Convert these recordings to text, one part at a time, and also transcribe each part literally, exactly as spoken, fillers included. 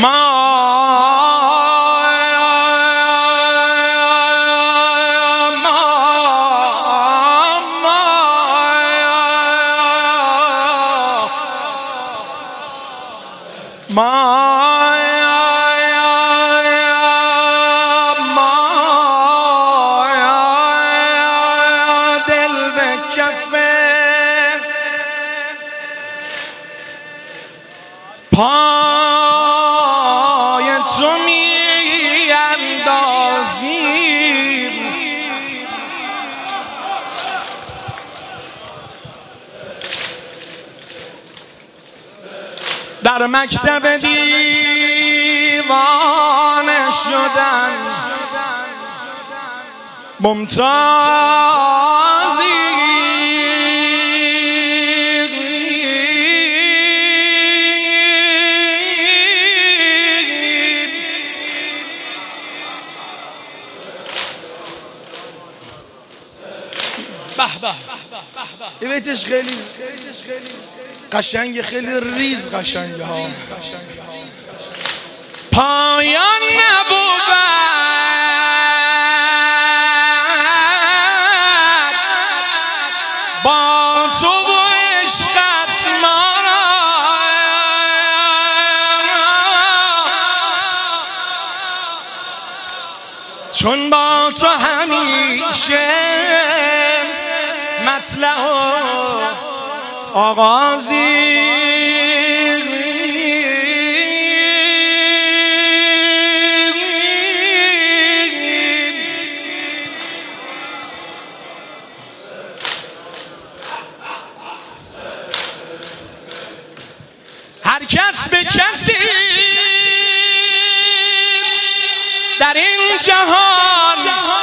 دل به کفه پای تو می اندازیم در مکتب دیوانه شدن ممتازی به به این بیتش خیلی قشنگه، خیلی ریز قشنگه ها. پایان نبود با تو و عشقت ما را، چون با تو همیشه مطلع و آغازی هر کس به کسی در این جهان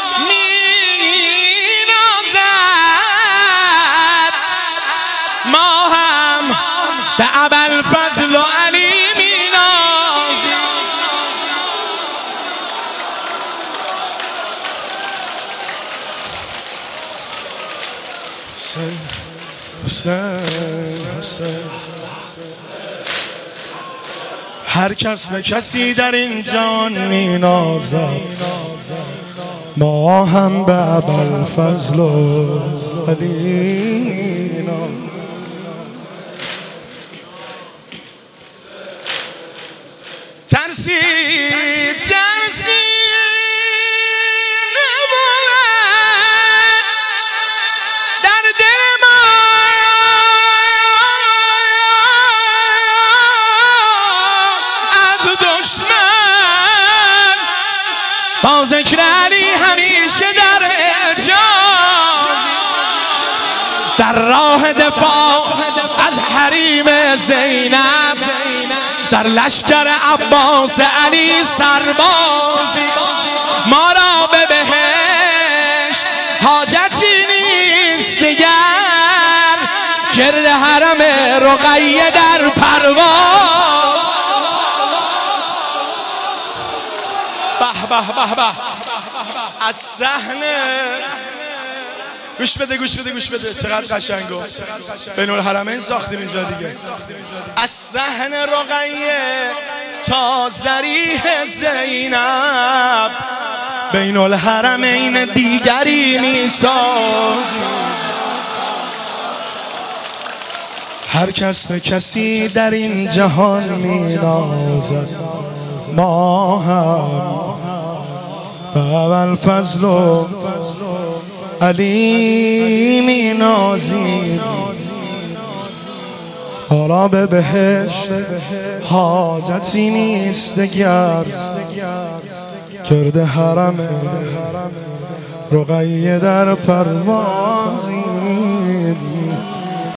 می‌نازد، ما هم به ابوالفضل و علی می‌نازیم. حسین حسین هر کس به کسی در این جان می نازد، ما هم به ابوالفضل و علی می نازد. ترسی ترسی با ذکر علی همیشه در اعجاز، در راه دفاع از حریم زینب، در لشکر عباس علی سربازی. ما را به بهشت حاجتی نیست دیگر، گرد حرم رقیه در پرواز. به به به از صحنه گوش بده گوش بده گوش بده چقدر قشنگه. بین الحرمین ساختیم اینجا دیگه. از صحن رقیه تا ضریح زینب، بین الحرمین دیگری میسازیم. هر کس به کسی در این جهان مینازد، ما هم به ابوالفضل و علی می نازیم. حالا به بهشت حاجتی نیست دگر، گرد حرم رقیه در پروازیم.